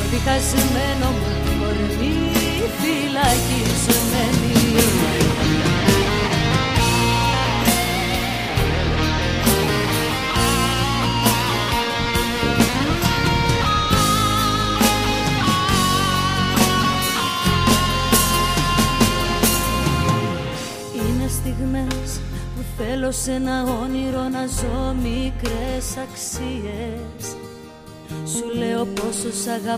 διχασμένο μου κορμί φυλακισμένη. Είναι στιγμές που θέλω σε ένα όνειρο να ζω μικρές αξίες. Σου λέω πόσο σ' αγαπώ